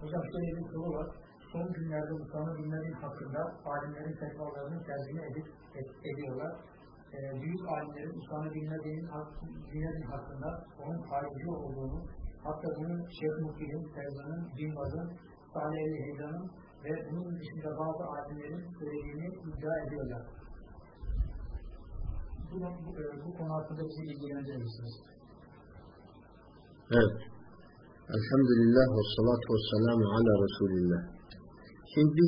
Hocam şöyle bir soru var. Son günlerde Mustafa Binler'in hakkında alimlerin fetvalarını tercüme ediyorlar. Büyük alimlerin Mustafa Binler'in hakkında onun harici olduğunu, hatta bunun Şeyh Mukbil'in, Ferzan'ın, Binbaz'ın, Salih el-Heydan'ın ve bunun dışında bazı alimlerin söylediğini iddia ediyorlar. Bu konu hakkında bizi ilgilendirir misiniz? Evet. Elhamdülillah ve salatu ve selamu ala Resulillah. Şimdi biz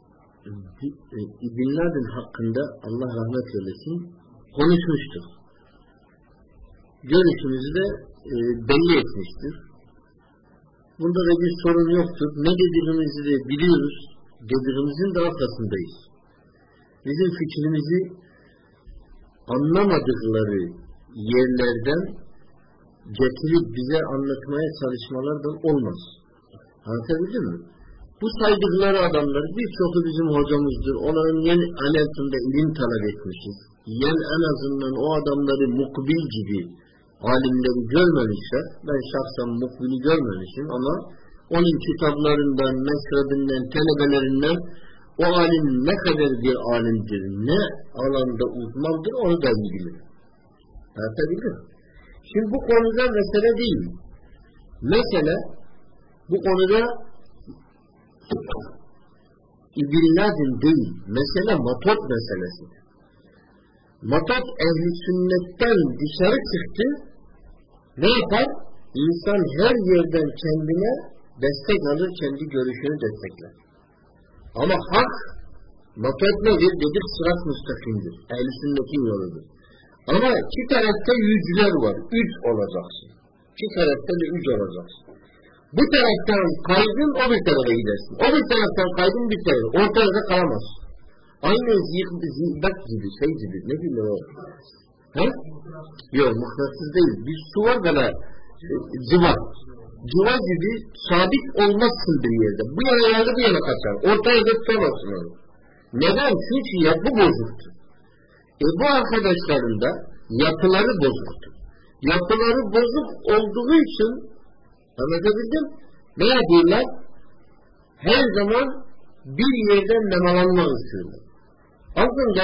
İbn Laden hakkında Allah rahmet eylesin konuşmuştuk. Görüşümüzü de belli etmiştir. Bunda da bir sorun yoktur. Ne dediğimizi de biliyoruz. Dediğimizin de arkasındayız. Bizim fikrimizi anlamadıkları yerlerden getirip bize anlatmaya çalışmalar da olmaz. Anlatabildim mi? Bu saydıkları adamlar birçoğu bizim hocamızdır. Onların en altında ilim talep etmişiz. En azından o adamları mukbil gibi alimleri görmemişler. Ben şahsen mukbili görmemişim ama onun kitaplarından, mesredinden, talebelerinden o alim ne kadar bir alimdir, ne alanda uzmandır onu da bilir. Anlatabildim mi? Şimdi bu konuda mesele değil. Mesele bu konuda İbn Laden değil. Mesele matot meselesi. Matot ehl-i sünnetten dışarı çıktı. Ne yapar? İnsan her yerden kendine destek alır, kendi görüşünü destekler. Ama hak matot nedir? Dedik sırat müstakimdir. Ehl-i sünnetin yoludur. Ama iki tarafta yüzler var. Üç olacaksın. İki tarafta da üç olacaksın. Bu taraftan kaydın o bir tarafa gidersin. O bir taraftan kaydın bir tarafa. Ortada kalamazsın. Aynı zibak gibi, şey gibi. Ne bileyim o? He? Yok, mıknatıs değil. Bir su var böyle cıva. Cıva gibi sabit olmazsın bir yerde. Bu yana bir yana kaçar. Ortaya da tutamazsın onu. Neden? Çünkü yapı bozuktu. Bu arkadaşların da yapıları bozuktu. Yapıları bozuk olduğu için anlatabildim. Ne yapıyorlar? Her zaman bir yerden nemalanmak istiyorlar. Aslında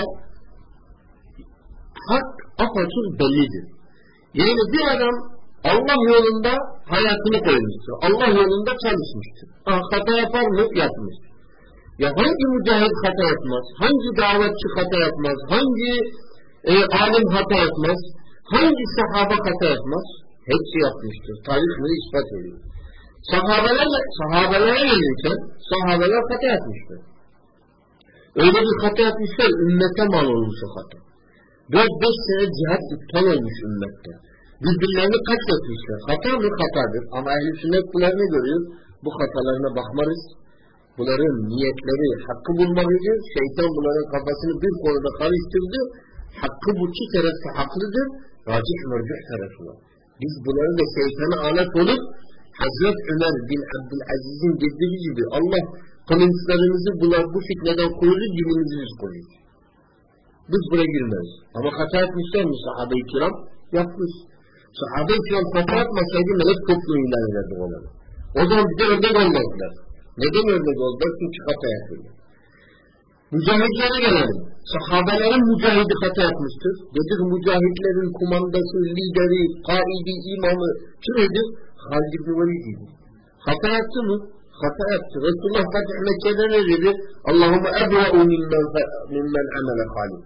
hak apaçık bellidir. Yani bir adam Allah yolunda hayatını koymuştur. Allah yolunda çalışmıştır. Hata yapar mı? Yapmıştır. Ya hangi mücahit hata yapmaz? Hangi davetçi hata yapmaz? Hangi alim hata yapmaz? Hangi sahaba hata yapmaz? Hepsi yapmıştır. Tarih bunu ispat ediyor. Sahabelere gelirken sahabeler hata yapmıştır. Öyle bir hata yapmışlar, ümmete mal olmuş o hata. 4-5 sene cihat iptal olmuş ümmette. Birbirlerini katletmişler. Hata mı? Hatadır. Ama ehl-i sünnet bunlarını görüyor. Bu hatalarına bakmarız. Bunların niyetleri hakkı bulmalıdır. Şeytan bunların kafasını bir konuda karıştırdı. Hakkı bu iki tarafta haklıdır. Racih mürcih tarafı var. Biz bunları da şeytana alet olup Hazreti Ömer bin Abdülaziz'in dediği gibi Allah kılınçlarımızı bu fitneden korudu, dilimizi biz koruyor. Biz buraya girmeyiz. Ama hata etmişler mi sahabe-i kiram? Yapmış. Sahabe-i kiram hata etmeseydi melek topluğu ilan ederdi onları. O zaman bize örnek olmazlar. Neden örnek oldular? Çünkü hata yapıyorlar. Mücahitlere gelelim. Sahabelerin mücahidi hata yapmıştır. Dedik mücahitlerin kumandası, lideri, kaidi, imamı kimdi? Halid ibn Velid'iydi. Hata yaptı mı? Hata yaptı. Resulullah Fatih Mekke'de ne dedi? Allahümme ebra'u mimmen amele Halid.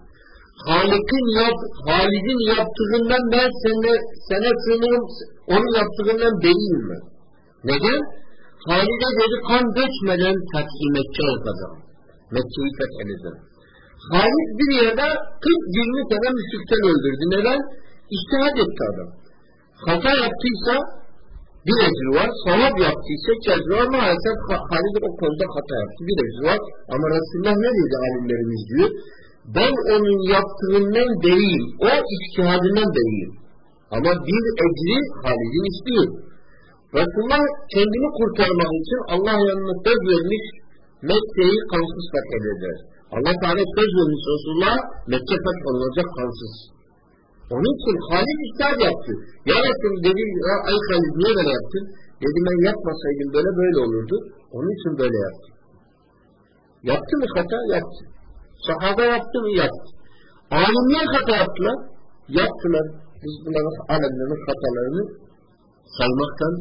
Halid'in yaptığından ben sana sığınırım, onun yaptığından beriyim ben. Neden? Halid'e dedi kan dökmeden Fatih Mekke yapacağım. Mekke'yi fethedeceğim. Halid bir yerde 40-20 tane müşrikten öldürdü. Neden? İçtihad etti adam. Hata yaptıysa bir ecri var, savab yaptıysa iki ecri var. Maalesef Halid o konuda hata yaptı. Bir ecri var. Ama Resulullah ne dedi alimlerimiz diyor? Ben onun yaptığından değil, o içtihadından değil. Ama bir ecri Halid'in istiyor. Resulullah kendini kurtarmak için Allah yanına söz vermiş, Mekke'yi kansız fethedecek. Allah Teala söz vermiş Resulullah, Mekke fetholunacak kansız. Onun için Halid içtihad yaptı. Ya Resulullah dedi, ay Halid niye böyle yaptın? Dedi ben yapmasaydım böyle olurdu. Onun için böyle yaptı. Yaptı mı hata? Yaptı. Sahaba yaptı mı? Yaptı. Alimler hata yaptılar. Yaptılar. Biz bunların alimlerin hatalarını saymaktan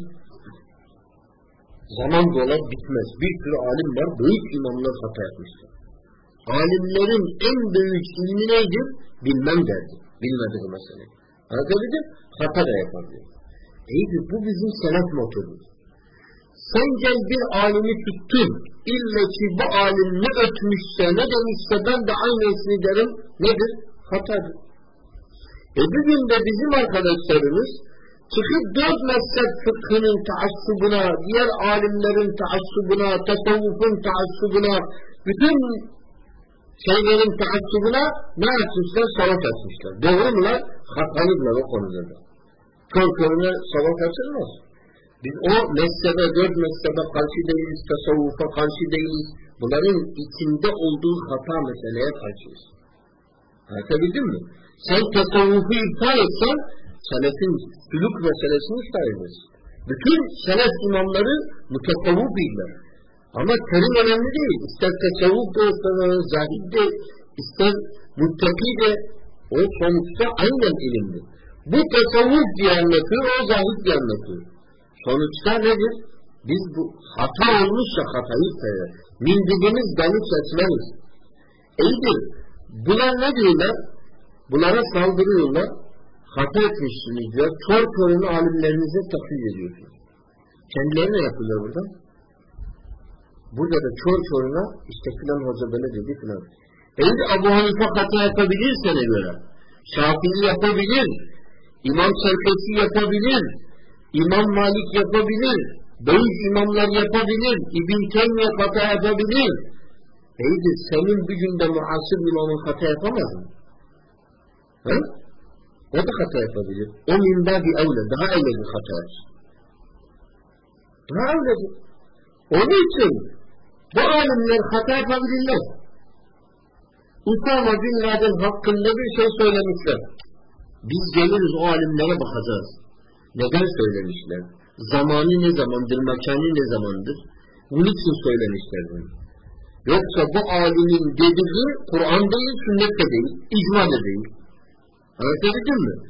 zaman dolar bitmez. Bir sürü alim var. Büyük imamlar hata yapmışlar. Alimlerin en büyük ilmi neydi? Bilmem derdi. Bilmediği mesele. Anlatabildim? Hata da yapabilir. Bu bizim selef motorumuz. Sen gel bir alimi tuttun. İlle ki bu alim ne ötmüşse, ne demişse ben de aynısını derim. Nedir? Hatadır. Bugün de bizim arkadaşlarımız çıkıp dört mezhep fıkhının taassubuna, diğer alimlerin taassubuna, tasavvufun taassubuna, bütün şeylerin taassubuna ne açmışlar? Savaş açmışlar. Doğru mular? Hatalıdırlar o konuda da. Körkörüne savaş açılmaz. Biz o mezhebe, dört mezhebe karşı değiliz, tasavvufa karşı değiliz. Bunların içinde olduğu hata meseleye karşıyız. Anlatabildim mi? Sen tasavvufu iptal etsen, selefin sülük meselesini iptal edersin. Bütün selef imamları mutasavvuf idiler. Ama terim önemli değil. İster tasavvuf da ister zahid de, ister muttaki de, o sonuçta aynen ilimdir. Bu tasavvuf diye anlatıyor, o zahid diye anlatıyor. Sonuçta nedir? Biz bu hata olmuşsa hatayı sayar. Mindiğimiz dalı seçmeliyiz. İyidir. Bunlar ne diyorlar? Bunlara saldırıyorlar. Hata etmişsiniz diyor. Kör körünü alimlerinize taklit ediyorsunuz. Kendileri ne yapıyorlar burada? Burada da kör körüne işte filan hoca böyle dedi filan. Ebu Hanife hata yapabilir sana göre. Şafii yapabilir. İmam Şerkesi yapabilir. İmam Malik yapabilir. Büyük imamlar yapabilir. İbn Teymiye hata yapabilir. İyidir. Senin bir günde muasır bir onun hata yapamaz mı? He? O da hata yapabilir. O minda bir evle. Daha evledir hata yapsın. Daha evledir. Onun için bu alimler hata yapabilirler. Usama bin Laden hakkında bir şey söylemişler. Biz geliriz o alimlere bakacağız. Neden söylemişler? Zamanı ne zamandır, mekanı ne zamandır? Bunun için söylemişler bunu. Yoksa bu alimin dediği Kur'an değil, sünnet de değil, icma da değil. Anlatabildim mi?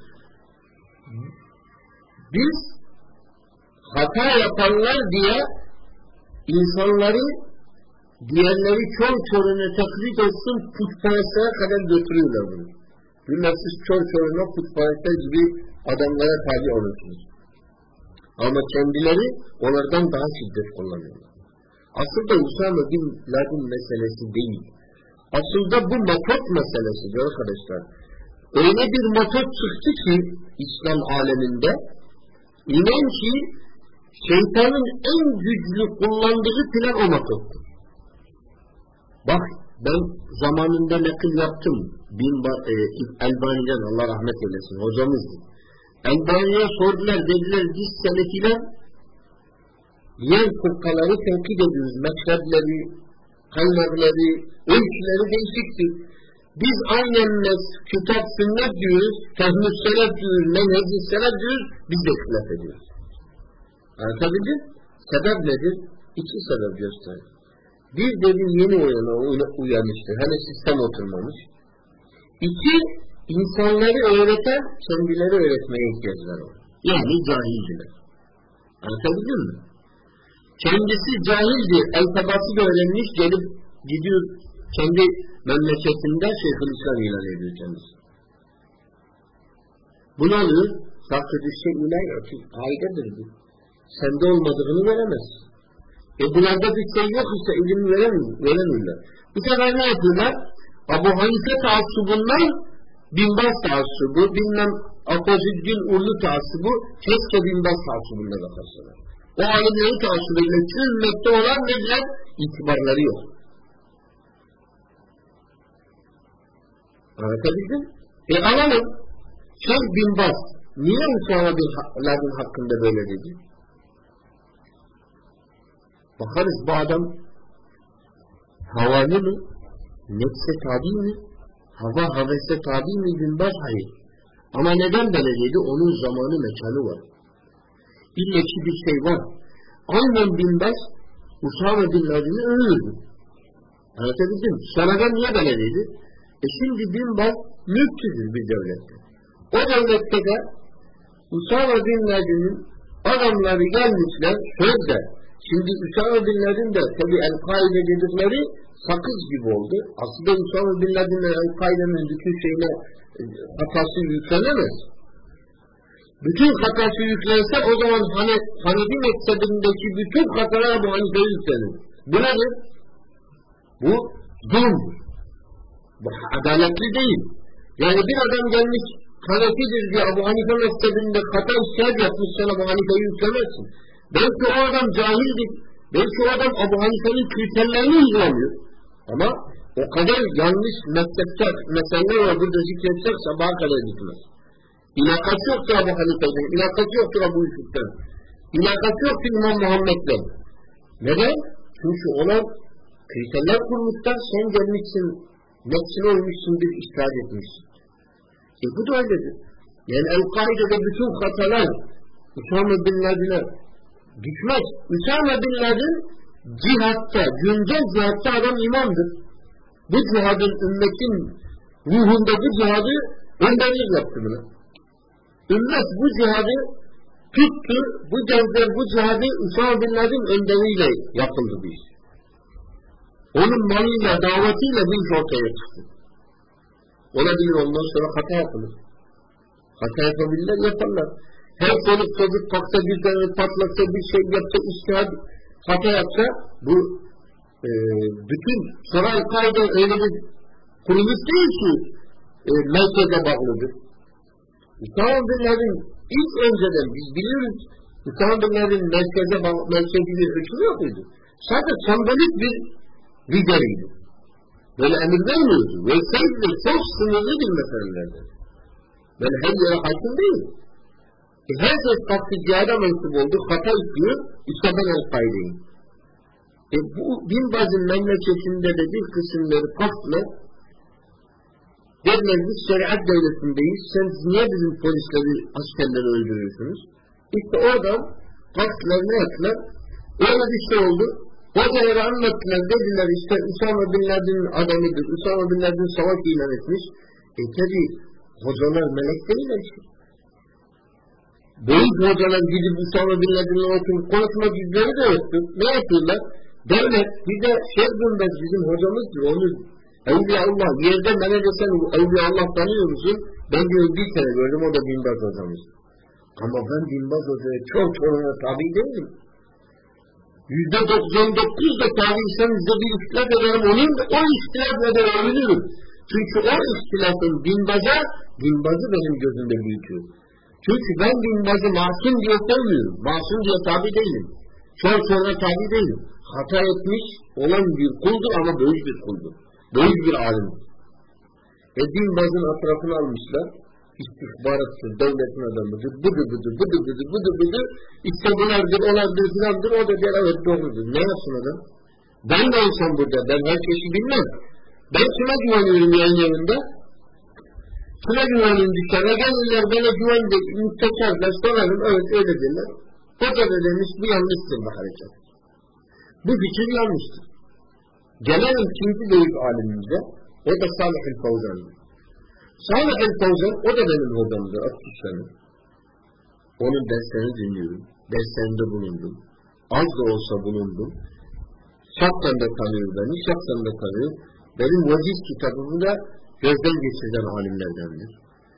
Biz hata yapanlar diye insanları diğerleri kör körüne taklit etsin putperestliğe kadar götürüyorlar bunu. Bunlar siz kör körüne putperestler gibi adamlara tabi olursunuz. Ama kendileri onlardan daha şiddet kullanıyorlar. Aslında Usama bin Laden meselesi değil. Aslında bu metot meselesidir arkadaşlar. Öyle bir metot çıktı ki İslam aleminde inan ki şeytanın en güçlü kullandığı plan o metottur. Bak ben zamanında nakil yaptım. Elbani'den Allah rahmet eylesin hocamızdı. Elbani'ye sordular dediler biz selefiler diğer fırkaları tenkit ediyoruz. Mektepleri, kaynakları, ölçüleri değişiktir. Biz aynen kitap sünnet diyoruz, fehmi selef diyoruz, menhezi selef diyoruz, biz de ihtilaf ediyoruz. Anlatabildim? Sebep nedir? İki sebep gösterir. Bir dedi yeni uyanmıştır. Hani sistem oturmamış. İki, insanları öğreten, kendileri öğretmeye ihtiyaçları var. Yani cahildiler. Anlatabildim mi? Kendisi cahildir, eltabası da öğrenmiş, gelip gidiyor kendi memleketinde Şeyhülislam ilan ediyor kendisi. Bunu alıyor, fakir-i şey-i kaidedir bu. Sende olmadığını veremezsin. Bunlarda bir şey yok ise ilim veremiyorlar. Bu sefer ne yapıyorlar? Ebu Hanife taassubundan Bin Baz taassubu, bilmem Afoziddin Urlu taassubu, keşke Bin Baz taassubunda bakarsınlar. O alimlerin taassubuyla ümmette olan nedir? İtibarları yok. Anlatabildim? Alalım. Şeyh Bin Baz niye Usama bin Laden hakkında böyle dedi? Bakarız bu adam havalı mı? Nefse tabi mi? Hava havese tabi mi? Bin Baz hayır. Ama neden böyle dedi? Onun zamanı mekanı var. İlle ki bir şey var. Aynen Bin Baz Usame Bin Laden'i övüyordu. Anlatabildim mi? Sonradan niye böyle dedi? Şimdi Bin Baz mülkçüdür bir devlette. O devlette de Usame Bin Laden'in adamları gelmişler sözde. Şimdi Usame Bin Laden de tabi El-Kaide dedikleri sakız gibi oldu. Aslında Usame Bin Laden'le El-Kaide'nin bütün şeyine hatası yüklenemez. Bütün hatası yüklense o zaman Hanefi mezhebindeki bütün hatalar Ebu Hanife'ye yüklenir. Bu nedir? Bu zulmdur. Bu adaletli değil. Yani bir adam gelmiş Hanefi'dir diye Ebu Hanife mezhebinde hata işler yapmış, sen Ebu Hanife'yi yüklemezsin. Belki o adam cahildir. Belki o adam Ebu Hanife'nin kriterlerini uygulamıyor. Ama o kadar yanlış meseleler var burada zikretsek sabaha kadar gitmez. İlakası yoktur Ebu Hanife'den, ilakası yoktur Ebu Yusuf'tan, ilakası yoktur İmam Muhammed'den. Neden? Çünkü onlar kriterler kurmuşlar, sen gelmişsin, nefsine uymuşsun, bir iştahat etmişsin. Bu da öyledir. Yani El-Kaide'de bütün hatalar Usame Bin Laden'e düşmez. Usame Bin Laden cihatta, güncel cihatta adam imamdır. Bu cihadın ümmetin ruhundaki cihadı önderlik yaptı buna. Ümmet bu cihadı tuttu, bu gençler bu cihadı Usame Bin Laden önderiyle yapıldı bu iş. Onun malıyla, davetiyle bu iş ortaya çıktı. Olabilir, ondan sonra hata yapılır. Hata yapabilirler, yaparlar. Her çoluk çocuk kalksa bir tane patlatsa bir şey yapsa, iştihad hata yapsa, bu bütün sonra El-Kaide öyle bir kuruluş değil ki merkeze bağlıdır. Usame Bin Laden ilk önceden biz biliyoruz, Usame Bin Laden merkezi bir hüküm yok muydu? Sadece sembolik bir lideriydi. Böyle emir vermiyordu. Veyseydi çok sınırlı bir meselelerden. Böyle her yere hakim değil. Herkes kalktı cihada mensup oldu, hata istiyor, işte ben El-Kaide'yim. Bu Bin Baz'ın memleketinde de bir kısımları kalktılar, dediler biz şeriat devletindeyiz, sen niye bizim polisleri, askerleri öldürüyorsunuz? İşte oradan kalktılar, ne yaptılar? Öyle bir şey oldu. Hocalara anlattılar, dediler işte Usame Bin Laden'in adamıdır, Usame Bin Laden savaş ilan etmiş. Tabi hocalar melek değiller ki. Büyük hocalar gidip Usame Bin Laden'le oturup konuşma yüzleri de yoktu. Ne yapıyorlar? Devlet bize Şerbünbez bizim hocamızdır, onu Evliya Allah, yerde bana desen Evliya Allah tanıyor musun? Ben diyor bir kere gördüm, o da Bin Baz hocamız. Ama ben Bin Baz hocaya çok ona tabi değilim. %99 da tabiysem size bir ihtilaf ederim, onun da o ihtilaf eder ölürüm. Çünkü o ihtilafın Bin Baz'ı benim gözümde büyütüyor. Çünkü ben Bin Baz'ı masum diye sevmiyorum. Masum diye tabi değilim. Çok sonra tabi değilim. Hata etmiş olan bir kuldur ama büyük bir kuldur. Büyük bir alimdir. Bin Baz'ın atrafını almışlar. İstihbarattır, devletin adamıdır, bıdı, işte bunlardır, olardır, filandır, o da der, evet doğrudur. Ne yapsın adam? Ben de olsam burada, ben herkesi bilmem. Ben kime güveniyorum yayın evinde? Kime güveniyorum dışarıya? Gelirler, bana güvende, müstekarlar, sorarım, evet öyle derler. Hoca da demiş, bu yanlıştır bu hareket. Bu fikir yanlıştır. Gelelim ikinci büyük alimimize, o da Salih el-Fawzan'dır. Salih el-Fawzan, o da benim hocamdır, 60 sene. Onun derslerini dinliyorum, derslerinde bulundum. Az da olsa bulundum. Şahsen de tanıyor beni, şahsen de tanıyor. Benim vaziz kitabımı da gözden geçiren alimlerdendir.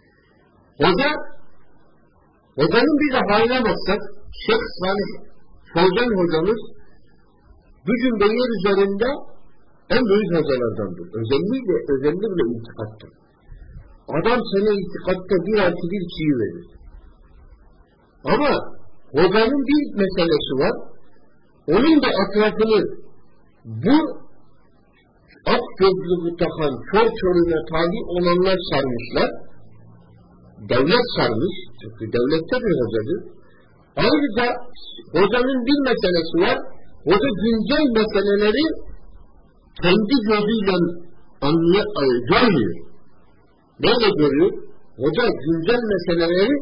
Hocanın bir de haline baksak, Şeyh Salih Fawzan hocamız, bugün de yer üzerinde en büyük hocalardandır. Özellikle itikattır. Adam sana itikatta 1+1 çiğ verir. Ama hocanın bir meselesi var. Onun da etrafını bu ak gözlüğü takan kör körüne tabi olanlar sarmışlar. Devlet sarmış. Çünkü devlette bir hocadır. Ayrıca hocanın bir meselesi var. Hoca güncel meseleleri kendi gözüyle görmüyor. Neyle görüyor? Hoca güncel meseleleri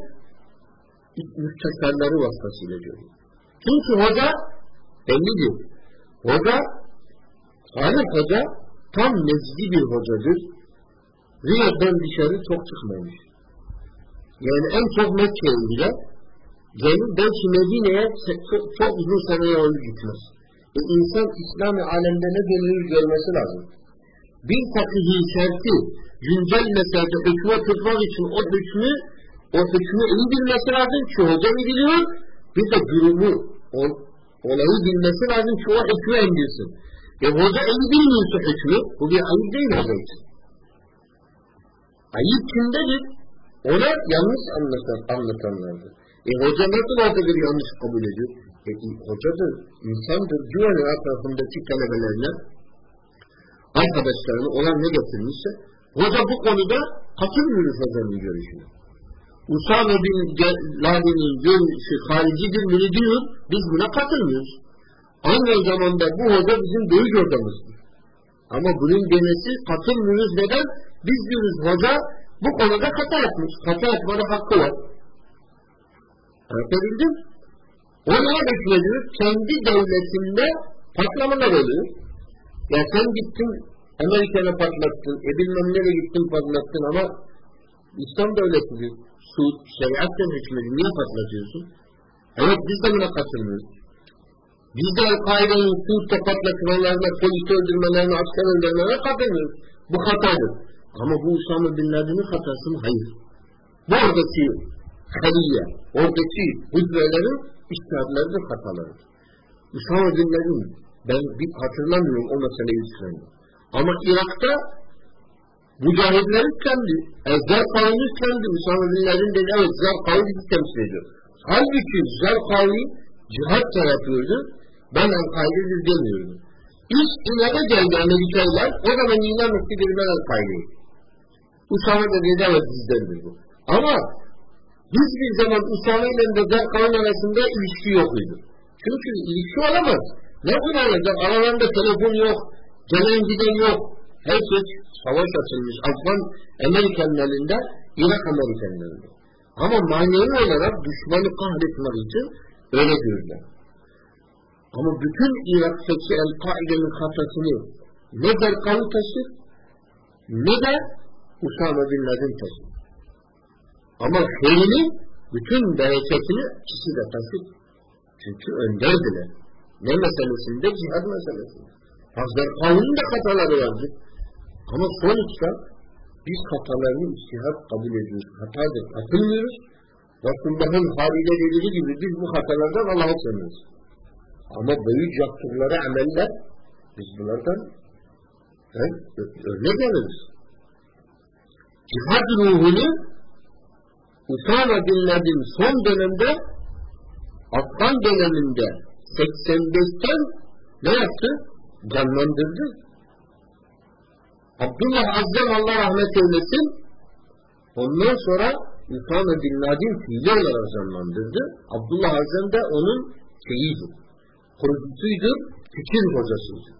müsteşarları vasıtasıyla görüyor. Çünkü hoca bellidir. Hoca, Salih Hoca tam nezdi bir hocadır. Riyad'dan dışarı çok çıkmamış. Yani en çok Mekke'ye bile gelip belki Medine'ye çok uzun seneye oldu gitmez. İnsan İslam-ı alemde ne dönüyor görmesi lazım. Bir fakıhi şerti güncel meselede hükme tutmak için o hükmü iyi bilmesi lazım ki hoca mı biliyor, bir de durumu, olayı bilmesi lazım ki o hükmü indirsin. Hoca iyi bilmiyorsa hükmü, bu bir ayıp değil hoca için. Ayıp kimdedir? Ona yanlış anlatanlardır. Hoca nasıl ortadır yanlış kabul ediyor? Hocadır, insandır, güvenen etrafındaki talebelerine, arkadaşlarına olan ne getirmişse, hoca bu konuda katılmıyoruz hocanın görüşüne. Usame bin Laden'in görüşü haricidir mi diyor, biz buna katılmıyoruz. Aynı zamanda bu hoca bizim büyük hocamızdır. Ama bunun demesi katılmıyoruz neden? Biz diyoruz hoca bu konuda hata etmiş. Hata etmede hakkı var. Anlatabildim? Onlara hükmediyor. Kendi devletinde patlamalar oluyor. Ya sen gittin Amerika'na patlattın. Bilmem nereye gittin patlattın ama İslam devletidir. Suud, şeriatten hükmediyor. Niye patlatıyorsun? Evet biz de buna katılmıyoruz. Biz de Al-Kaide'nin Suud'da patlatılanlarına, polis öldürmelerine, asker öldürmelerine katılmıyoruz. Bu hatadır. Ama bu Usame bin Laden'in hatası mı? Hayır. Bu oradaki haliye, oradaki hücrelerin iştihatlarıdır, hatalarıdır. Usame bin Laden, ben bir hatırlamıyorum o meseleyi üstlendi. Ama Irak'ta mücahidler üstlendi. Zarqavi üstlendi. Usame bin Laden dedi, evet Zarqavi bizi temsil ediyor. Halbuki Zarqavi cihat da yapıyordu. Ben Al-Kaide'dir demiyordum. İş ileri geldi Amerikalılar, o zaman ilan ettiler ben Al-Kaide'yi. Usame de dedi, evet bizdendir bu. Ama hiçbir zaman Usame ile de Zarqavi arasında ilişki yokuydu. Çünkü ilişki olamaz. Nasıl olacak? Aralarında telefon yok, gelen giden yok. Herkes savaş açılmış. Afgan Amerikan'ın elinde, Irak Amerikan'ın elinde. Ama manevi olarak düşmanı kahretmek için öyle görürler. Ama bütün Irak'taki El-Kaide'nin hatasını ne Zarqavi taşır ne de Usame bin Laden taşır. Ama heyni bütün bereketini ikisi de taşır. Çünkü önderdiler. Ne meselesinde? Cihad meselesinde. Zarqavi'nin de hataları vardı. Ama sonuçta biz hatalarını içtihat kabul ediyoruz. Hatadır. Atılmıyoruz. Resulullah'ın haliyle dediği gibi biz bu hatalardan Allah'a sığınırız. Ama büyük yaptıkları ameller biz bunlardan örnek alırız. Cihad ruhunu Usame bin Laden son dönemde Afgan döneminde 85'ten ne yaptı? Canlandırdı. Abdullah Azzam Allah rahmet eylesin ondan sonra Usame bin Laden fiili olarak canlandırdı. Abdullah Azzam da onun şeyiydi. Kurucusuydu, fikir hocasıydı.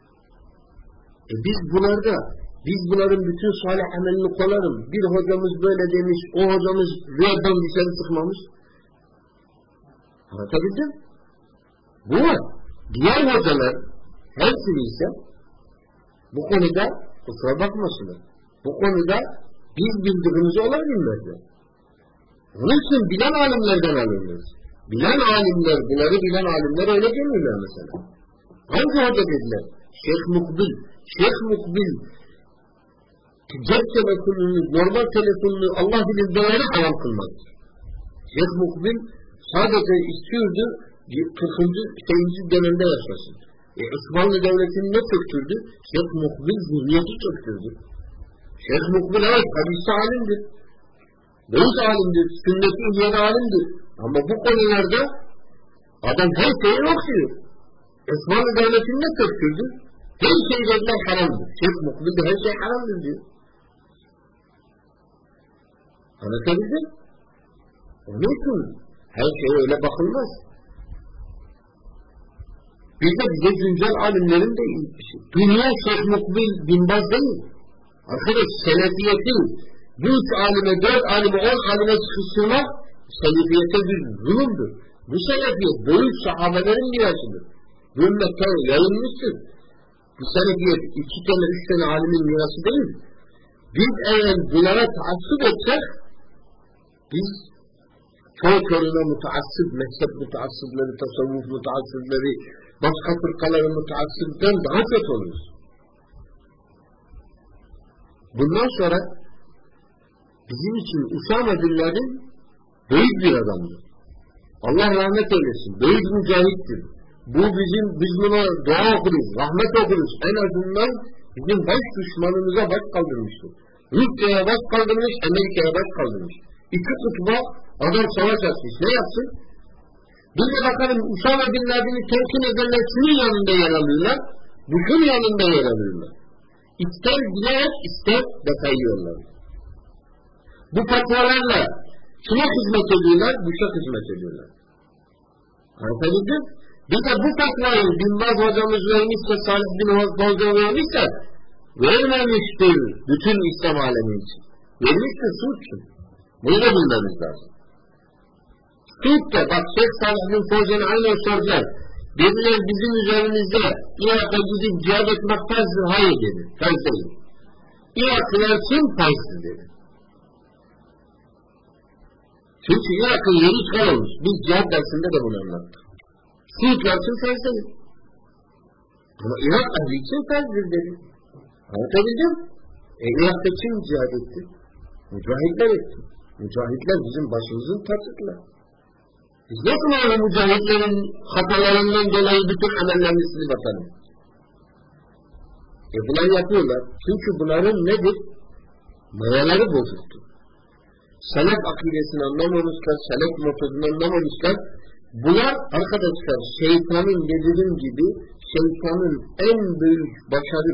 Biz bunların bütün salih amelini koyalım. Bir hocamız böyle demiş, o hocamız rüyadan dışarı çıkmamış. Anlatabildim? Bu var. Diğer hocalar hepsini ise bu konuda kusura bakmasınlar. Bu konuda biz bildiğimizi olan bilmezler. Onun için bilen alimlerden alınırız. Bilen alimler, bunları bilen alimler öyle demiyorlar mesela. Hangi hoca dediler? Şeyh Mukbil cep telefonunu, normal telefonunu Allah bilir değeri haram kılmaktır. Şeyh Mukbil sadece istiyordu 40. dönemde yaşasın. Osmanlı Devleti'ni ne çöktürdü? Şeyh Mukbil zihniyeti çöktürdü. Şeyh Mukbil evet hadisi alimdir. Büyük alimdir, sünnet-i ilyede alimdir. Ama bu konularda adam her şeyi okuyor. Osmanlı Devleti'ni ne çöktürdü? Her şey dediler haramdır. Şeyh Mukbil de her şey haramdır diyor. Anlatabildim? Onun için her şeye öyle bakılmaz. Bize güncel alimlerin de ilgisi. Dünya Şeyh Mukbil bin Baz değil. Arkadaş selefiyeti 3 alime, 4 alime, 10 alime sıkıştırmak selefiyete bir zulümdür. Bu selefiyet büyük sahabelerin mirasıdır. Bu ümmette yayılmıştır. Bu sene diye 2 tane 3 tane alimin mirası değil. Biz eğer bunlara taassüp etsek, biz çoğu körüne mutaassıp, mezhep mutaassıpları, tasavvuf mutaassıpları, başka fırkaların mutaassıptan daha kötü oluruz. Bundan sonra bizim için Usame bin Laden büyük bir adamdır. Allah rahmet eylesin. Büyük mücahittir. Biz buna dua okuruz, rahmet okuruz. En azından bizim baş düşmanımıza baş kaldırmıştır. Rusya'ya baş kaldırmış, Amerika'ya baş kaldırmış. 2 kutba adam savaş açmış. Ne yapsın? Bir de bakalım Usame bin Laden'i telkin edenler kimin yanında yer alıyorlar? Bush'un yanında yer alıyorlar. İster bilerek, ister detayıyorlar. Bu fatvalarla kime hizmet ediyorlar? Bush'a hizmet ediyorlar. Anlatabildim? Bir de bu fatvayı Binbaz hocamız vermişse, Salih bin Hoca vermişse, vermemiştir bütün İslam alemi için. Vermiştir suç için. Bunu da bilmemiz lazım. Suç da, bak Şeyh Salih bin Hoca'nın aynen soracak. Dediler bizim üzerimizde İrak'a gidip cihad etmek farzdır. Hayır dedi. Farz değil. Iraklılar kim farzdır dedi. Çünkü Irak'ın yeri işgal olmuş. Biz cihad dersinde de bunu anlattık. Suudlar için farz değil. Ama Irak ahli için farzdır dedi. Anlatabildim? Irak'ta kim cihad etti? Mücahitler etti. Mücahitler bizim başımızın tacıdılar. Biz nasıl öyle mücahitlerin hatalarından dolayı bütün amellerini silip atalım? Bunlar yapıyorlar. Çünkü bunların nedir? Mayaları bozuktu. Selef akidesini anlamamışlar, selef metodunu anlamamışlar. Bunlar arkadaşlar şeytanın dediğim gibi şeytanın en büyük başarı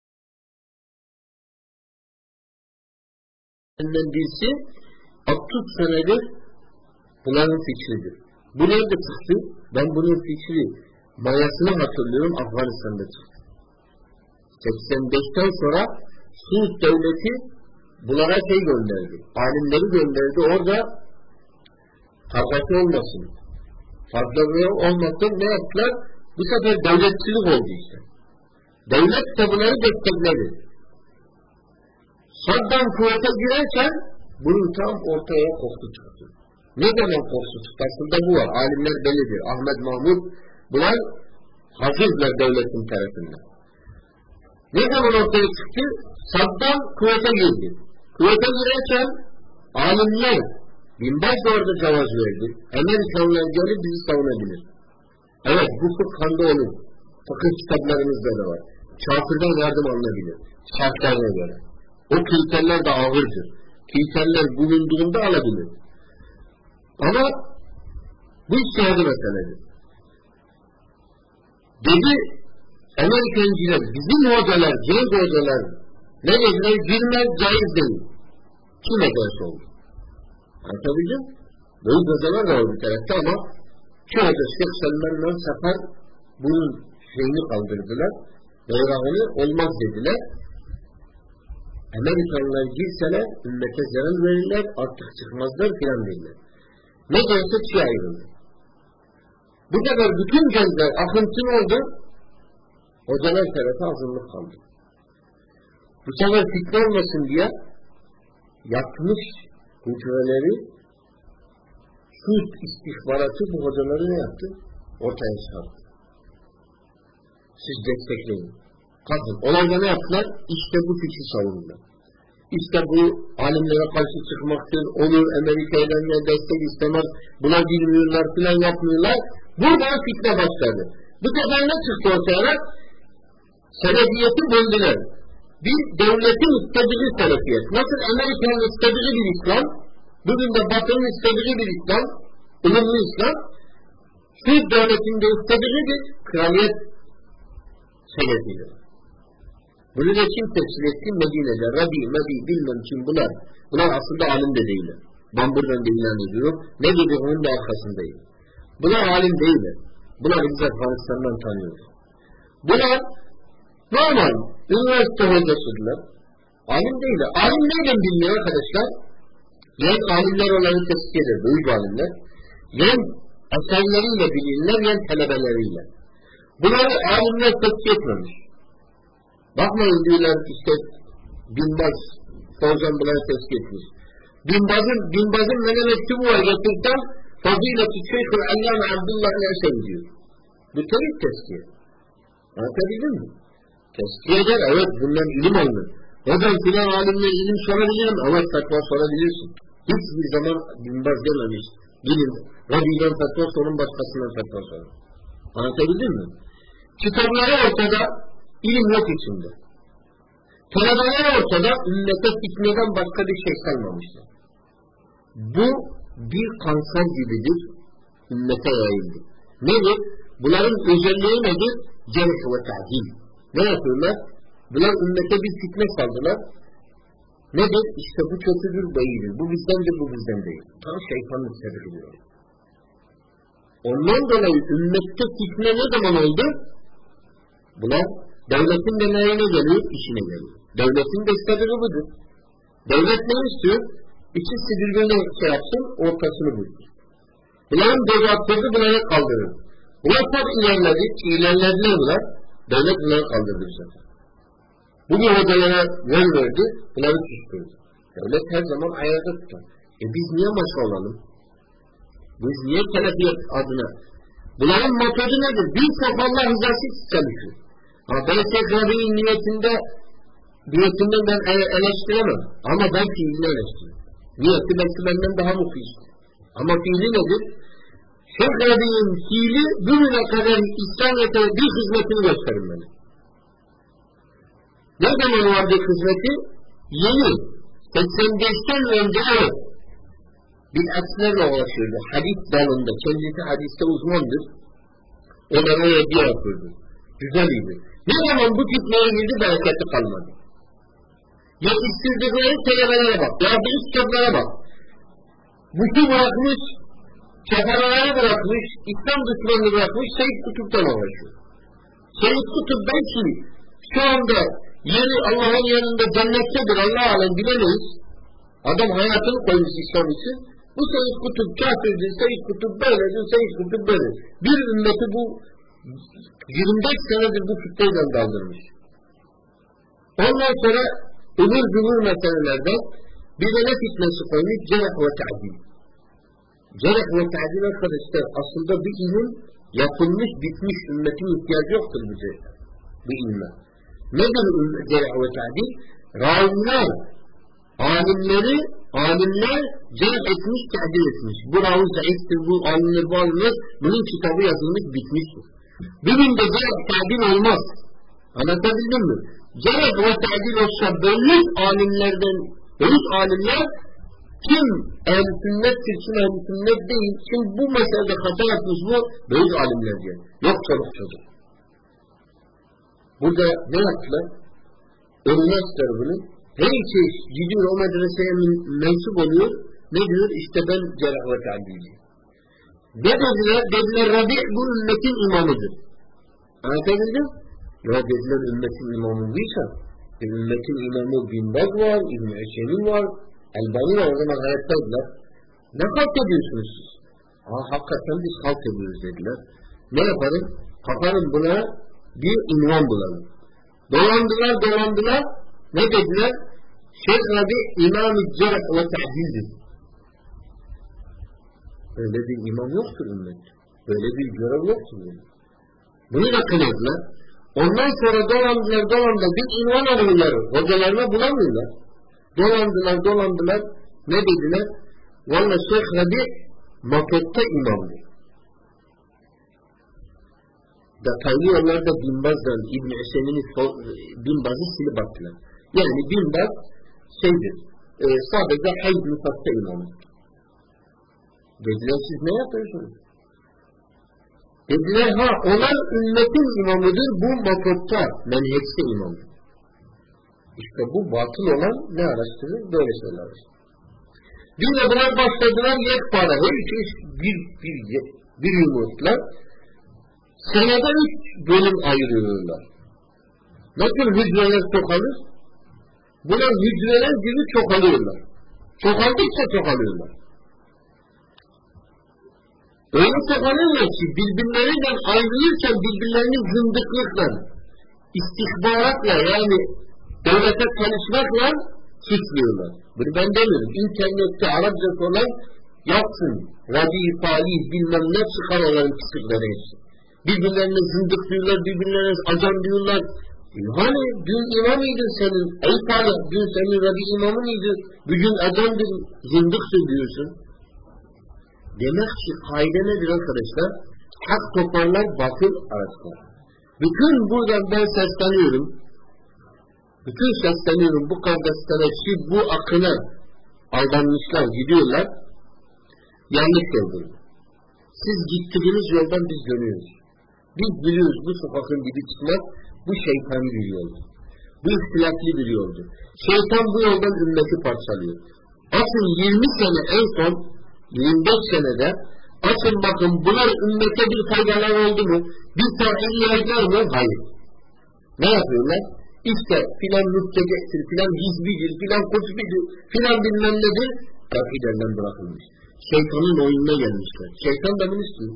planlarından birisi 60 senedir bunların fikridir. Bu nerede çıktı? Ben bunun fikri mayasını hatırlıyorum, Afganistan'da çıktı. 85'ten sonra Suud devleti bunlara gönderdi. Alimleri gönderdi. Orada kargaşa olmasın. Farkları olmasın. Ne yaptılar? Bu sefer devletçilik oldu işte. Devlet de bunları destekledi. Saddam kuvvete girerken bunun tam ortaya korku çıktı. Ne zaman korku çıktı? Aslında bu var. Alimler bellidir. Ahmet Mahmud bunlar hafizler devletin tarafından. Ne zaman ortaya çıktı? Saddam kuvvete girdi. Kuvvete girerken alimler Binbaz da orada cevaz verdi. Amerikanlar gelip bizi savunabilir. Evet bu fıkhanda olur. Fıkıh kitaplarımızda da var. Kafirden yardım alınabilir. Şartlarına göre. O kriterler de ağırdır. Kriterler bulunduğunda alabilir. Ama bu içtihadı meseledir. Dedi Amerikancılar, bizim hocalar, genç hocalar ne dediler? Girmez, caiz değil. Kim ederse olur. Anlatabildim? Büyük hocalar da var bir tarafta ama ki hoca Şeyh Selman'la Safar bunun şeyini kaldırdılar. Bayrağını olmaz dediler. Amerikanlar girseler ümmete zarar verirler, artık çıkmazlar filan dediler. Ne derse çiğ ayrıldı. Bu sefer bütün gençler akıntın oldu. Hocalar tarafı azınlık kaldı. Bu sefer fitne olmasın diye yapmış hücreleri Suud istihbaratı bu hocaları ne yaptı? Ortaya çıkarttı. Siz destekleyin. Kalkın. Onlar da ne yaptılar? İşte bu fikri savundular. İşte bu alimlere karşı çıkmaktır. Olur Amerika'dan ya destek istemez. Buna bilmiyorlar filan yapmıyorlar. Buradan fitne başladı. Bu sefer ne çıktı ortaya? Selefiyeti böldüler. Bir devletin istediği selefiyet. Nasıl Amerika'nın istediği bir İslam, bugün de Batı'nın istediği bir İslam, ılımlı İslam, Suud devletinde istediği bir kraliyet selefidir. Bunu da kim tefsir etti? Medine'de. Rabi, Mebi, bilmem kim bunlar. Bunlar aslında alim de değiller. Ben buradan da ilan ediyorum. Ne dedi onun da arkasındayım. Bunlar alim değiller. Bunlar biz Afganistan'dan tanıyoruz. Bunlar normal üniversite hocasıdırlar. Alim değiller. Alim neyden bilmiyor arkadaşlar? Yani alimler olanı tespit eder. Büyük alimler. Yani eserleriyle bilirler, yani talebeleriyle. Bunları alimler tespit etmemiş. Bakmayın diyorlar işte Binbaz, Fozan bunları tespit etmiş. Binbaz'ın ne mektubu var gerçekten Fazilet-i Şeyh'ül Allame Abdullah el-Esevi diyor. Bu tabii tezkiye. Anlatabildim mi? Tezkiye eder, evet bundan ilim alınır. Hocam filan alimden ilim sorabilirim, evet fatva sorabilirsin. Hiçbir zaman Binbaz dememiş. Gidin, Rabi'den fatva sorun, başkasından fatva sorun. Anlatabildim mi? Kitapları ortada, ilim yok içinde. Talebeler ortada, ümmete fitneden başka bir şey kalmamıştır. Bu bir kanser gibidir, ümmete yayıldı. Nedir? Bunların özelliği nedir? Cerh ve ta'dil. Ne yapıyorlar? Bunlar ümmete bir fitne saldılar. Nedir? İşte bu kötüdür, değildir. Bu bizdendir, bu bizden değil. Tam şeytanlık sebebidir. Ondan dolayı ümmette fitne ne zaman oldu? Bunlar devletin de neyine geliyor? İşine geliyor. Devletin de istediği budur. Devlet ne istiyor? İkisi birbirine şey yapsın, ortasını bulsun. Bunların devletleri bunları kaldırır. Bunlar çok ilerledi ki ilerlediler bunlar. Devlet bunları kaldırdı bu sefer. Bugün hocalara yön verdi, bunları susturdu. Devlet her zaman ayakta tutar. Biz niye maşa olalım? Biz niye telefiyat adına? Bunların metodu nedir? Birçok Allah rızası çalışıyor. Ama ben Şeyh Rabi'nin niyetinden ben eleştiremem. Ama ben fiilini eleştiririm. Niyeti belki benden daha mufizdir. Ama fiili nedir? Şeyh Rabi'nin fiili bugüne kadar İslamiyet'e bir hizmetini gösterin bana. Ne zaman vardı hizmeti? Yeni. 85'ten önce evet. Bid'atlerle uğraşıyordu. Hadis dalında. Kendisi hadiste uzmandır. Onlara bir yapıyordu. Güzeliydi. Ne zaman bu fitneye girdi bereketi kalmadı. Yetiştirdikleri telebelere bak. Yardım kitaplara bak. Bütü bırakmış, çeferaları bırakmış, İslam düşmanını bırakmış, Seyyid Kutup'tan uğraşıyor. Seyyid Kutup belki şu anda yeri Allah'ın yanında cennettedir, Allah alem bilemeyiz. Adam hayatını koymuş İslam için. Bu Seyyid Kutup kafirdir, Seyyid Kutup böyledir, Seyyid Kutup böyledir. Bir ümmeti bu 25 senedir bu fitneyle daldırmış. Ondan sonra ıvır meselelerde bir de ne fitnesi koymuş? Cerh ve ta'dil. Cerh ve ta'dil arkadaşlar aslında bir ilim yapılmış, bitmiş, ümmetin ihtiyacı yoktur bu ilme. Nedir cerh ve ta'dil? Raviler, alimler cerh etmiş, ta'dil etmiş. Bu ravi zayıftır, bu alimler, bunun kitabı yazılmış, bitmiştir. Bugün de cerh ta'dil olmaz. Anlatabildim mi? Cerh ve ta'dil olsa bölük alimler kim ehl-i sünnettir, kim ehl-i sünnet değil, kim bu meselede hata yapmış bu, bölük alimler diyor. Yok çocuk. Burada ne yaptılar? Ölmezler bunu. Her çeşit gidiyor o medreseye mensup oluyor. Ne diyor? İşte ben cerh ve ta'dilciyim. Ne dediler? Dediler Rabi bu ümmetin imamıdır. Anlatabildim? Ya dediler ümmetin imamı değilse, ümmetin imamı Binbaz var, İbn-i Eşemin var, Elbani var, o zaman hayattaydılar. Ne halt ediyorsunuz siz? Hakikaten biz halt ediyoruz dediler. Ne yaparım? Kaparım buna bir ünvan bulalım. Dolandılar. Ne dediler? Şeyh Rabi İmam-ı Cerh ve Ta'dil'dir. Böyle bir imam yoktur ümmet. Böyle bir görev yoktur. Bunu da kınadılar. Ondan sonra dolandılar. Bir ünvan arıyorlar. Hocalarına bulamıyorlar. Dolandılar. Ne dediler? Valla Şeyh Rabi Maket'te imamdır. Detaylı yollarda Binbaz'dan İbn-i Binbaz'ı silip attılar. Yani Binbaz sadece Hayd Nifas'ta imamdır. Dediler siz ne yapıyorsunuz? Dediler onlar ümmetin imamıdır, bu Maket'te menheçte imamdır. İşte bu batıl olan ne araştırır? Böyle şeyler araştırır. Yine bunlar başladılar yekpare. Bir yumurtlar. Senede 3 bölüm ayırıyorlar. Nasıl hücreler çoğalır? Bunlar hücreler gibi çoğalıyorlar. Çoğaldıkça çoğalıyorlar. Öyle sokanırlar ki birbirlerinden ayrılırken birbirlerini zındıklıkla, istihbaratla yani devlete çalışmakla suçluyorlar. Bunu ben demiyorum. İnternette Arapçası olan yapsın. Rabi, Falih, bilmem ne çıkar olan çıktıkları hepsi. Birbirlerine zındık diyorlar, birbirlerine ajan diyorlar. Hani dün imam mıydın senin? Ey Falih, dün senin Rabi imamı mıydı? Bugün ajandır, zındık söylüyorsun. Demek ki kaide nedir arkadaşlar? Hak toparlar, batıl araçlar. Bütün buradan ben sesleniyorum. Bu kardeşlere ki bu akına aldanmışlar, gidiyorlar. Yanlış yoldur. Siz gittiğiniz yoldan biz dönüyoruz. Biz biliyoruz bu sokakın gibi çıkmak, bu şeytani bir yoldur. Bu ihtilafli bir yoldur. Şeytan bu yoldan ümmeti parçalıyor. Asıl 20 sene en son 25 senede açın bakın bunlar ümmete bir faydalar oldu mu? Bir tahil yerler mi? Hayır. Ne yapıyorlar? İşte filan müftecektir, filan hizbidir, filan kutbidir, filan bilmem nedir. Tevhidlerden bırakılmış. Şeytanın oyununa gelmişler. Şeytan da bunu istiyor.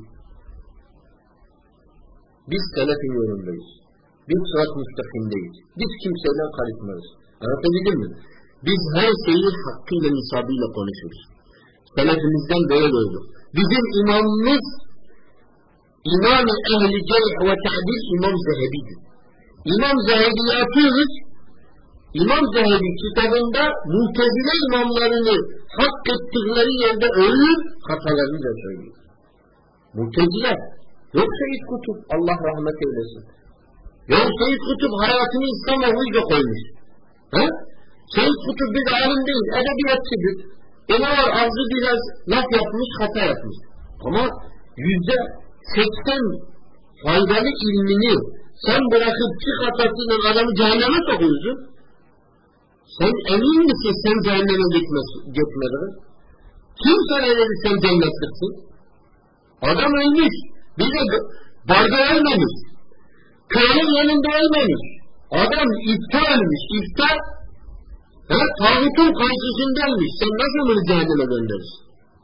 Biz selefin yolundayız. Biz sırat müstakimdeyiz. Biz kimseyle karışmayız. Anlatabildim mi? Biz her şeyi hakkıyla, nisabıyla konuşuruz. Selefimizden böyle olduk. Bizim imamımız İmam-ı Ehl-i Cerh ve Ta'dil İmam Zehebi'dir. İmam Zehebi'yi atıyoruz. İmam Zehebi kitabında Mu'tezile imamlarını hak ettikleri yerde övüp hatalarını da söylüyor. Mu'tezile. Yok Seyyid Kutup. Allah rahmet eylesin. Yok Seyyid Kutup hayatını İslam'a uyga koymuş. Seyyid Kutup bir alim değil. Edebiyatçıdır. Ne var ağzı biraz laf yapmış, hata yapmış. Ama %80 faydalı ilmini sen bırakıp çık hatasıyla adamı cehenneme sokuyorsun. Sen emin misin sen cehenneme gitmedin? Kim sana dedi sen cennetliksin? Adam ölmüş. Bir de darbe ölmemiş. Kralın yanında ölmemiş. Adam ifta ölmüş. İfta tağutun karşısındaymış. Sen nasıl bunu cehenneme gönderirsin?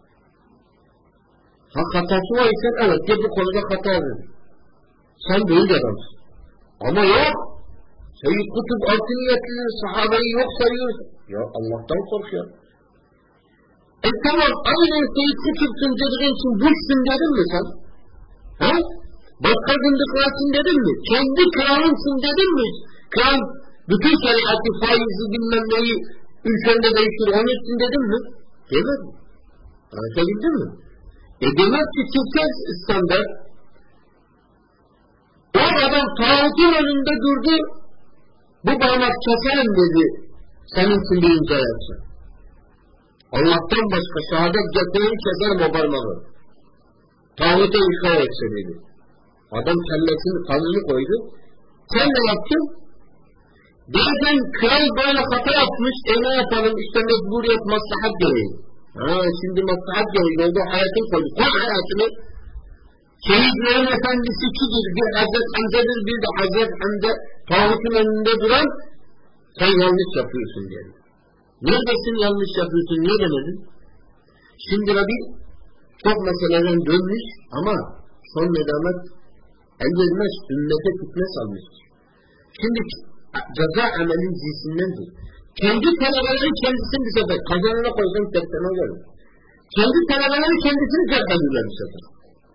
Hatası var ise evet ya bu konuda hata edin. Sen büyük adamsın. Ama yok. Seyyid Kutup altı niyetli sahabeyi yok sayıyorsun. Ya Allah'tan korkuyor. Tamam aynı Seyyid Kutup'sun dediğin için buçsun dedin mi sen? Başka zındıklarsın dedin mi? Kendi kralımsın dedin mi? Kral bütün şeriatı, faizi bilmem neyi ülkende değiştir, onun için dedin mi? Demedin. Anlatabildim mi? Demek ki Türkçes İslam'da o adam tağutun önünde durdu, bu parmak keserim dedi, senin sindiriğince yapsın. Allah'tan başka şehadet getirin keserim o parmağı. Tağuta ikrar etse dedi. Adam kellesini, kanını koydu. Sen ne yaptın? Bazen kral böyle hata yapmış, ne yapalım işte mecburiyet, maslahat gereği. Şimdi maslahat gereği oldu, hayatını koydu. Koy hayatını. Şehitlerin efendisi kidir, bir Hazret Hamza'dır, bir de Hazret Hamza tağutun önünde duran, sen yanlış yapıyorsun dedi. Neredesin yanlış yapıyorsun, niye demedin? Şimdi Rabbi çok meseleden dönmüş ama son nedamet el vermez, ümmete fitne salmıştır. Şimdi ceza amelin cinsindendir. Kendi talebeleri kendisini bir sefer kazanına koysan tertene olur. Kendi talebeleri kendisini terteniyorlar bir sefer.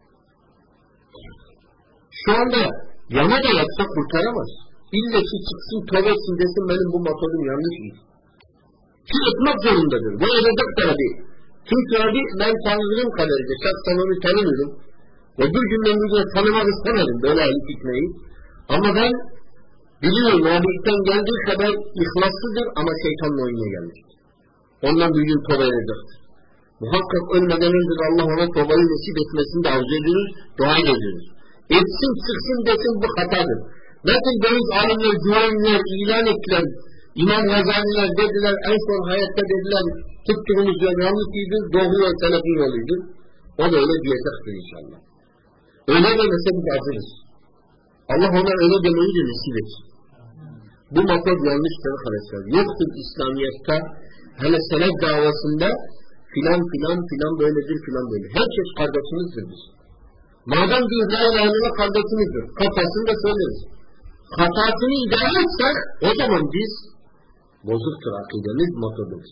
Şu anda yama da yapsa kurtaramaz. İlle ki çıksın, tövbe etsin desin benim bu metodum yanlış değil. Ki etmek zorundadır. Bu edecek tabi. Çünkü abi ben tanıdığım kadarıyla şahsen onu tanımıyorum. Ve bir cümlemizle tanımak istemedim böyle elit gitmeyi. Ama ben biliyorum Nabi'den geldiği kadar ihlaslıdır ama şeytanın oyununa gelmiştir. Ondan bir gün tövbe edecektir. Muhakkak ölmeden önce Allah ona tövbeyi nasip etmesini de arzu ediyoruz, dua ediyoruz. Etsin çıksın desin bu hatadır. Nasıl büyük alimler, güvenler ilan ettiler, İmam Gazaliler dediler, en son hayatta dediler, tuttuğumuz yol yanlış değildir, doğru yol selefin yoluydur. O da öyle diyecektir inşallah. Öyle demese biz acırız. Allah ona öyle demeyi de nasip etsin. Bu metod yanlıştır arkadaşlar. Yoktur İslamiyet'te, hele selef davasında filan böyledir filan böyle. Herkes kardeşimizdir biz. Madem biz la ilahe illallah kardeşimizdir. Hatasını da söyleriz. Hatasını idare etsek o zaman biz bozuktur akidemiz, metodumuz.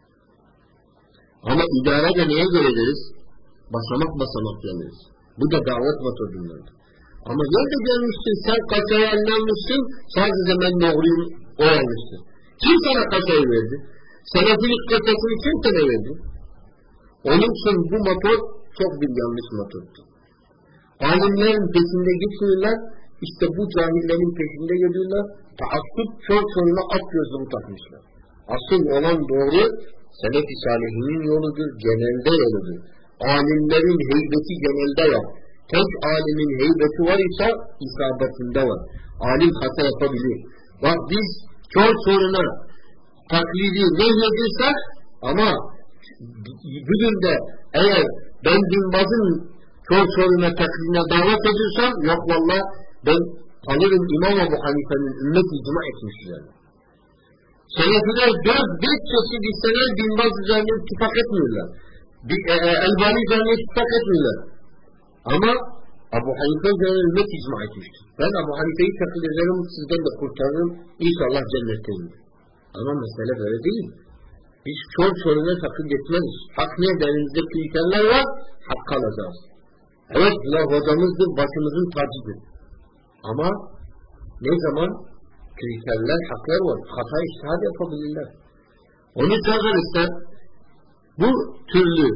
Ama idare de neye göre ederiz? Basamak basamak geliriz. Bu da davet metodundandır. Ama nerede gelmişsin, sen kaçayı anlamışsın, sadece ben doğruyum, o yanlıştır. Kim sana kaçayı verdi? Selefilik kaçasını kim sana verdi? Onun için bu metod çok bir yanlış metoddur. Alimlerin peşinde gitmiyorlar, işte bu cahillerin peşinde gidiyorlar, taassup çok sonuna at gözlüğü takmışlar. Asıl olan doğru, selef-i salihinin yoludur, genelde yoludur. Alimlerin heybeti genelde var. Tek alimin heybeti var ise isabetinde var. Alim hata yapabilir. Bak biz çok soruna taklidi nehyedirsek ama bugün de eğer ben Binbaz'ın çok soruna taklidine davet ediyorsam yok valla ben tanırım İmam Ebu Hanife'nin ümmet icma etmişler. Selefiler 4-5 çeşit isteler Binbaz üzerine ittifak etmiyorlar. Elbani üzerine ittifak etmiyorlar. Ama Ebu Hanife üzerine ümmet icma etmiştir. Ben Ebu Hanife'yi taklit ederim, sizden de kurtarırım, İnşallah cennetteyim. Ama mesele böyle değil. Biz çok soruna taklit etmeyiz. Hak nerede? Elimizde kriterler var, hakkı alacağız. Evet, bunlar hocamızdır, başımızın tacıdır. Ama ne zaman kriterler, haklar var. Hata iştihad yapabilirler. Onun için arkadaşlar bu türlü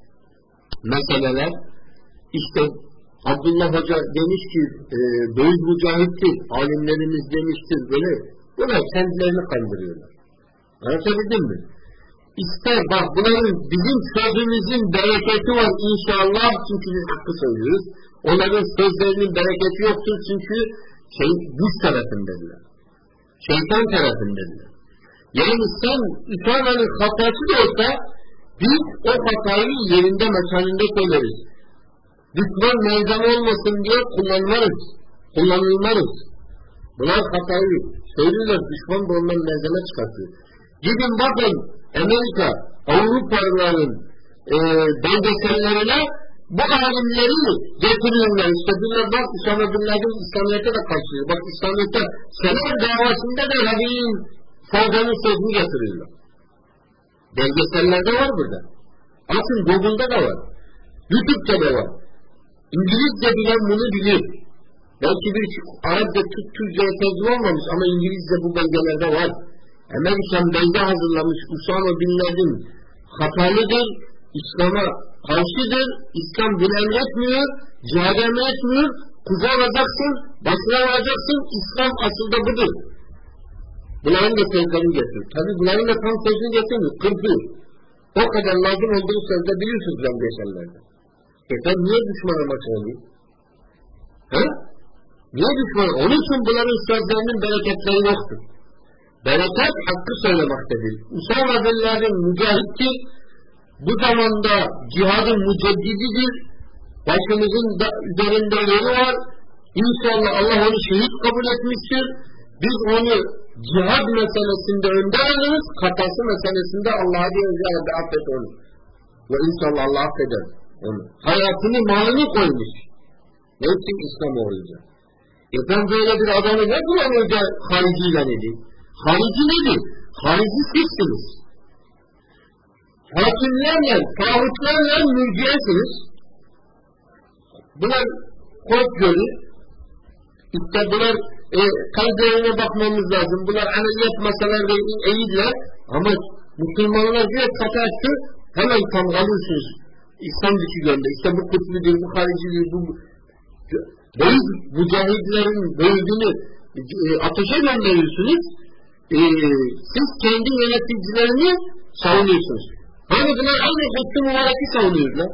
meseleler işte Abdullah Hoca demiş ki büyük mücahittir, alimlerimiz demiştir böyle. Bunlar kendilerini kandırıyorlar. Anlatabildim mi? İster bak bunların bizim sözümüzün bereketi var inşallah çünkü biz hakkı söylüyoruz. Onların sözlerinin bereketi yoktur çünkü güç tarafındadılar. Şeytan tarafındadılar. Yani sen İsa'nın hatası da olsa biz o hatayı yerinde mekanında söyleriz. Düşman meydan olmasın diye kullanılmaz. Bunlar hatayı söylüyorlar, düşman da ondan meydana çıkartıyor. Gidin bakın Amerika, Avrupalıların belgesellerine bu alimleri getiriyorlar. İşte bunlar bak İslamiyet'e de karşılıyor. Bak İslamiyet'te Selam davasında da Rabi'nin Fazla'nın sözünü getiriyorlar. Belgesellerde var burada. Aslında Google'da da var. YouTube'da da var. İngilizce bilen bunu bilir. Belki bir Arapça, Türkçe'ye tercüme olmamış ama İngilizce bu belgelerde var. Amerikan belge hazırlamış Usama Bin Laden hatalıdır, İslam'a karşıdır, İslam bunu emretmiyor, cihad emretmiyor, kuzu alacaksın, basına alacaksın, İslam aslında budur. Bunların da sözlerini getiriyor. Tabi bunların da tam sözünü getirmiyor, kırpıyor. O kadar lazım olduğu sözde biliyorsunuz belgesellerde. Sen niye düşmana maç oluyor? Niye düşmana? Onun için bunların sözlerinin bereketleri yoktur. Bereket hakkı söylemektedir. Usama bin Laden mücahittir. Bu zamanda cihadın müceddididir. Başımızın üzerinde yeri var. İnşallah Allah onu şehit kabul etmiştir. Biz onu cihad meselesinde önden alırız. Hatası meselesinde Allah'a diyeceğiz de affet onu. Ve inşallah Allah affeder onu. Hayatını malını koymuş. Ne için İslam olacak? Ben böyle bir adamı ne kullanacak harici ilan edeyim? Harici nedir? Harici sizsiniz. Hakimlerle, tağutlarla mürciyesiniz. Bunlar kod görür. İşte bunlar kalplerine bakmamız lazım. Bunlar ameliyat masalarda eğidiler. Ama Müslümanlar bir kataştı hemen tamgalıyorsunuz. İslam dışı gönde. İşte bu kutludur, bu haricidir, bu büyük mücahidlerin büyüdüğünü ateşe gönderiyorsunuz. Siz kendi yöneticilerini savunuyorsunuz. Hani bunlar aynı Kutlu Mübarek'i savunuyorlar.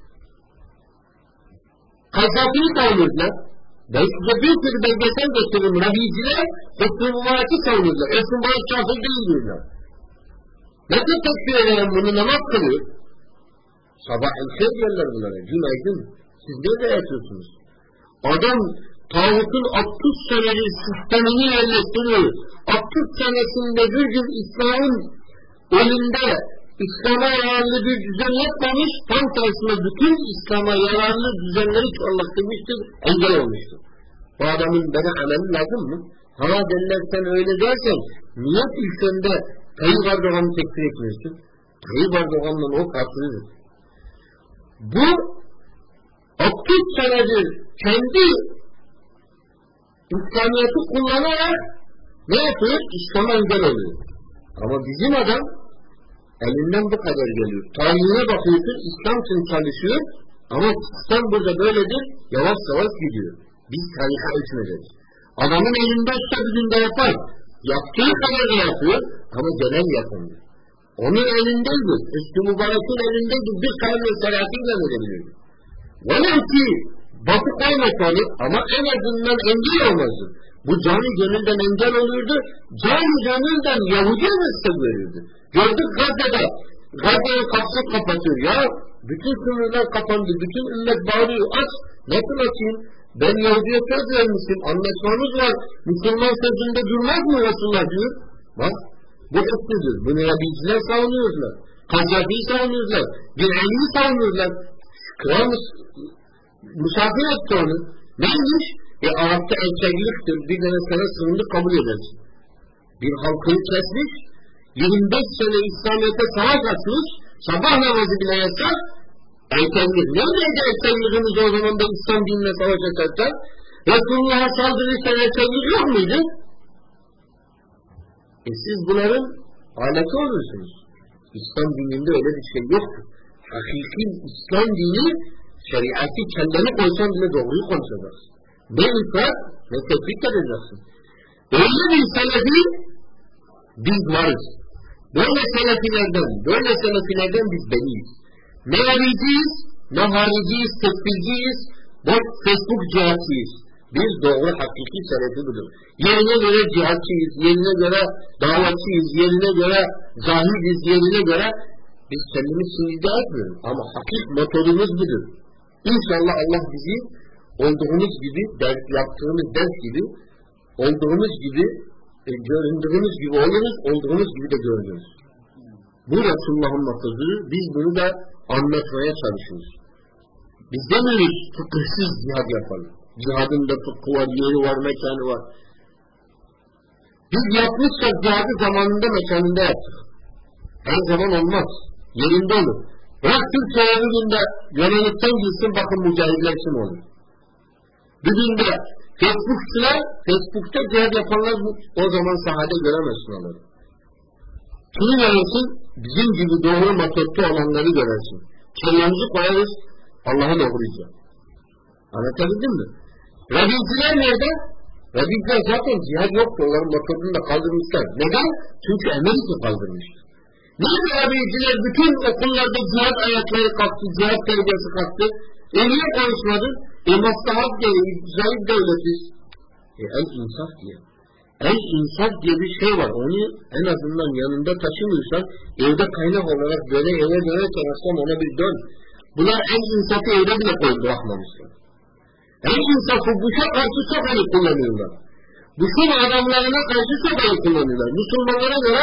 Kazafini savunuyorlar. Ben size bir sürü belgesel gösteririm. Rabiciler Kutlu Mübarek'i savunuyorlar. Esin Bayat kafir değil diyorlar. Nasıl tekbir ederim bunu namaz kılıyor? Sabah-ı şey diyorlar bunlara. Günaydın. Siz nerede yatıyorsunuz? Adam tağutun 60 senelik sistemini yerleştiriyor. 60 senesinde bir gün İslam'ın önünde İslam'a yararlı bir düzen yapmamış, tam tersine bütün İslam'a yararlı düzenleri çoğaltmıştır, engel olmuştur. Bu adamın bana ameli lazım mı? Ha derler sen öyle dersen, niye ülkende Tayyip Erdoğan'ı tekfir etmiyorsun? Tayyip Erdoğan'la o kafirdir. Bu 30 senedir kendi İslamiyet'i kullanarak ne yapıyor? İslam'a engel oluyor. Ama bizim adam elinden bu kadar geliyor. Tarihine bakıyorsun, İslam için çalışıyor ama İslam burada böyledir, yavaş yavaş gidiyor. Biz tarihe hükmederiz. Adamın elinde olsa bir günde yapar. Yaptığı kadar da yapıyor ama genel yapamıyor. Onun elindeydi. Üstü Mübarek'in elindeydi. Bir kalem seratiyle verebilirdi. Velev ki Batı koymasalı ama en azından engel olmazdı. Bu cani gönülden engel olurdu. Cani gönülden Yahudi mesaj verirdi. Gördük Gazze'de. Gazze'yi kapsa kapatıyor. Ya bütün sınırlar kapandı. Bütün ümmet bağırıyor. Aç. Nasıl açayım? Ben Yahudi'ye söz vermişim. Anlaşmamız var. Müslüman sözünde durmaz mı Resulullah diyor. Bak. Bu hepsidir. Bunu Yahudiciler savunuyorlar. Kazafi'yi savunuyorlar. Bireyliği savunuyorlar. Kral misafir etti onu. Neymiş? Arap'ta erkekliktir. Bir tane sana sınırlı kabul edersin. Bir halkını kesmiş. 25 sene İslamiyet'e savaş açmış. Sabah namazı bile yasak. Erkeklik. Neredeydi erkekliğimiz o zaman da İslam dinine savaş açarken? Resulullah'a saldırırsa erkeklik yok muydu? Siz bunların aleti olursunuz. İslam dininde öyle bir şey yoktur. Hakiki İslam dini şeriatı kendine koysan bile doğruyu konuşacaksın. Ne ifrat ne tebrik edeceksin. Öyle bir selefi biz varız. Böyle selefilerden biz beniyiz. Ne hariciyiz, ne hariciyiz, tekbirciyiz, ne Facebook cihatçıyız. Biz doğru hakiki selefi budur. Yerine göre cihatçıyız, yerine göre davetçiyiz, yerine göre zahidiz, yerine göre biz kendimiz sinirde etmiyoruz. Ama hakik metodumuz budur. İnşallah Allah bizi olduğumuz gibi, yaptığımız ders gibi, olduğumuz gibi, göründüğümüz gibi oluruz, olduğumuz gibi de görünürüz. Bu Resulullah'ın metodudur. Biz bunu da anlatmaya çalışıyoruz. Biz demiyoruz fıkıhsız cihad yapalım. Cihadın da fıkhı var, yeri var, mekanı var. Biz yapmışsak cihadı zamanında, mekanında yaptık. Her zaman olmaz. Yerinde olur. Bırak Türkiye'ye bir günde yönelikten gitsin, bakın mücahidler kim olur. Bir günde Facebook'ta cihad yapanlar o zaman sahada göremezsin onları. Kimi görürsün? Bizim gibi doğru metotlu olanları görürsün. Kellemizi koyarız, Allah'a doğruyacağız. Anlatabildim mi? Rabbiciler nerede? Rabbiciler zaten cihad yoktu. Onların metodunu da kaldırmışlar. Neden? Çünkü Amerika kaldırmıştı. Nerede Rabbiciler? Bütün okullarda cihad ayakları kalktı, cihad terbiyesi kalktı. Niye konuşmadı? Maslahat diye, İsrail devletiz. El-İnsaf diye. El-İnsaf diye bir şey var. Onu en azından yanında taşımıyorsan, evde kaynak olarak böyle eve dönerken aslan ona bir dön. Bunlar el-İnsaf'ı evde bile koyup bırakmamışlar. El-İnsaf'ı Bush'a karşı çok iyi kullanıyorlar. Bush'un adamlarına karşı çok iyi kullanıyorlar. Müslümanlara göre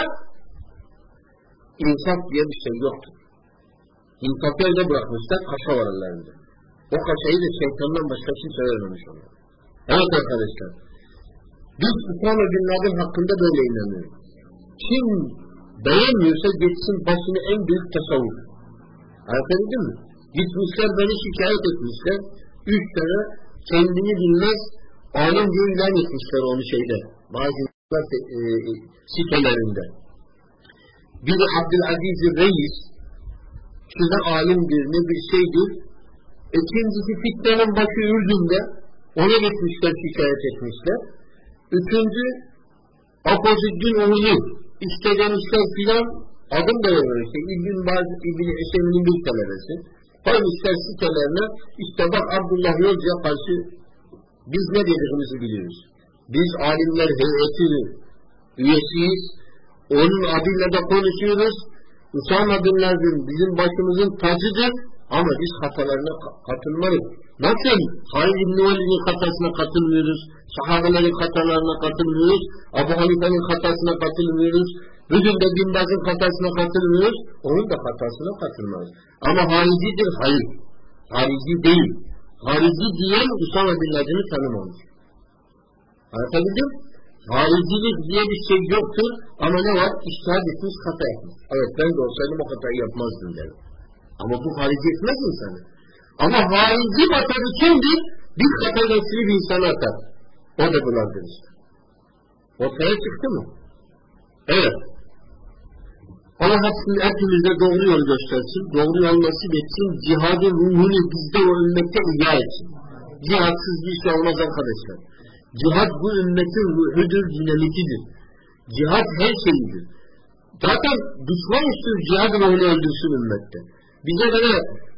insaf diye bir şey yoktur. İnsaf'ı evde bırakmışlar, kaşa var ellerinde. O kaşayı da şeytandan başka kimse vermemiş onlar. Evet arkadaşlar, biz Usama bin Laden hakkında böyle inanıyoruz. Kim beğenmiyorsa geçsin başını en büyük tasavvuf. Anlatabildim mi? Gitmişler beni şikayet etmişler. 3 tane kendini bilmez alim diye ilan etmişler onu şeyde. Bazı sitelerinde. Biri Abdülaziz Reis, şurada alimdir, ne bir şeydir. İkincisi fitnenin başı Ürdün'de, ona gitmişler, şikayet etmişler. Üçüncü, Apoziddin oğlu, işte demişler filan, adım da vermişler. İbn-i Eşem'in bir talebesi. Koymuşlar sitelerine, işte bak Abdullah Yolcu'ya karşı biz ne dediğimizi biliyoruz. Biz alimler heyeti üyesiyiz, onun adıyla da konuşuyoruz. Usama bin Laden bizim başımızın tacıdır ama biz hatalarına katılmayız. Nasıl Halid İbn Velid'in hatasına katılmıyoruz, sahabelerin hatalarına katılmıyoruz, Ebu Hanife'nin hatasına katılmıyoruz, bugün de Bin Baz'ın hatasına katılmıyoruz, onun da hatasına katılmaz. Ama haricidir, hayır. Harici değil. Harici diyen Usame Bin Laden'i tanımamış. Anlatabildim? Haricilik diye bir şey yoktur ama ne var? İçtihat etmiş, hata etmiş. Evet, ben de olsaydım o hatayı yapmazdım derim. Ama bu harici etmez insanı. Ama harici batarı kimdir? Bir hata getirip bir insanı atar. O da bulandır işte. Ortaya çıktı mı? Evet. Allah hepimize doğru yol göstersin. Doğru yol nasip etsin. Cihadın ruhunu bizde o ümmette ihya etsin. Cihadsız bir şey olmaz arkadaşlar. Cihad bu ümmetin ruhudur, dinamitidir. Cihad her şeyidir. Zaten düşman üstü cihad ruhunu öldürsün ümmette. Bize böyle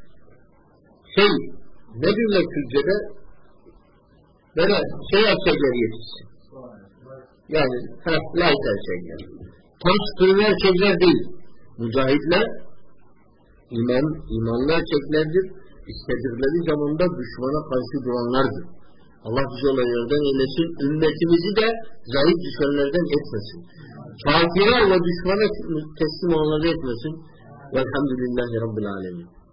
ne diyorlar Türkçe'de? Böyle erkekler yetişsin. Yani layık erkekler. Tam sütürün erkekler değil. Mücahitler imanlı erkeklerdir. İstedikleri zamanda düşmana karşı duranlardır. Allah bizi olaylardan eylesin. Ümmetimizi de zayıf düşenlerden etmesin. Kafire ve düşmana teslim olanları etmesin. Velhamdülillahi Rabbil Alemin.